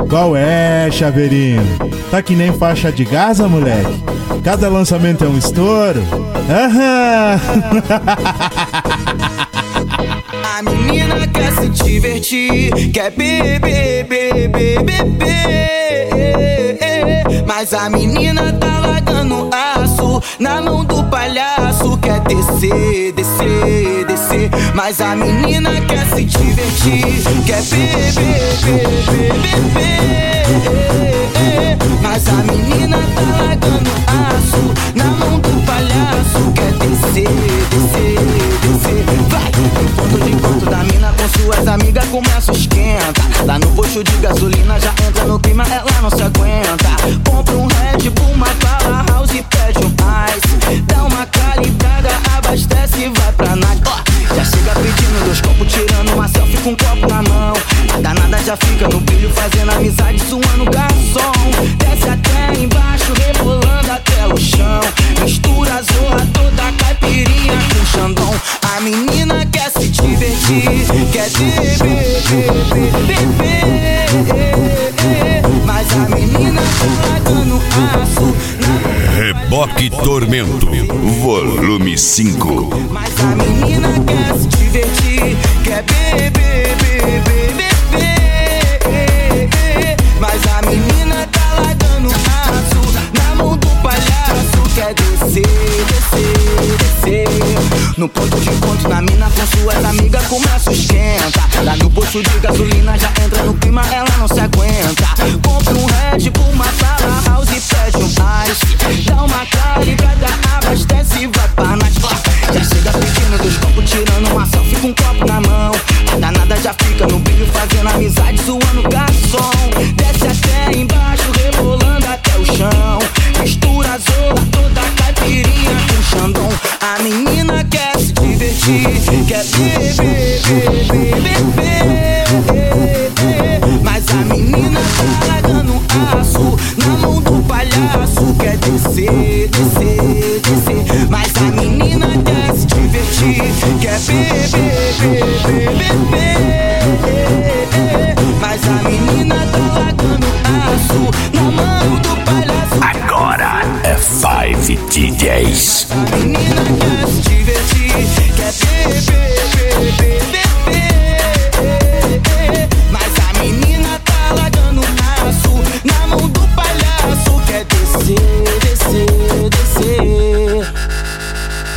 Qual é, chaveirinho? Tá que nem faixa de Gaza, moleque? Cada lançamento é um estouro? Aham! A menina quer se divertir, quer beber, beber, beber. Mas a menina tá largando aço na mão do palhaço. Quer descer, descer, descer. Mas a menina quer se divertir, quer beber, beber, beber. Mas a menina tá largando aço na mão do palhaço. Quer descer, descer, descer. Vai! Enquanto da mina com suas amigas começa o esquenta. Lá no posto de gasolina já entra no clima, ela não se aguenta. Compra um Red Bull, uma bala house e pede um ice. Dá uma calibrada, abastece e vai pra night. Já chega pedindo 2 copos, tirando uma selfie com um copo na mão. A danada já fica no brilho, fazendo amizade, suando garçom. Desce até embaixo, rebolando até o chão. Mistura a zorra toda, caipirinha com xandão. A menina quer se divertir, quer beber, beber, beber. Mas a menina tá largando aço na... Reboque Tormento, volume 5. Mas a menina quer se divertir, quer beber, beber, beber. Mas a menina tá largando aço na mão do palhaço. Quer descer, descer, descer. No ponto de encontro na mina com suas amigas começa o esquenta. Lá no posto de gasolina já entra no clima, ela não se aguenta. Compra um Red Bull, uma bala house e pede um ice. Dá uma calibrada, abastece e vai pra night. Já chega pedindo 2 copos, tirando uma selfie com um copo na mão. A danada já fica no brilho, fazendo amizade, suando garçom. Desce até embaixo, rebolando até o chão. Mistura a zorra toda, caipirinha com xandão. A menina quer se divertir, quer beber, beber, beber. Mas a menina tá largando aço na mão do palhaço. Quer descer, descer, descer. Mas a menina quer se divertir, quer beber, beber, beber.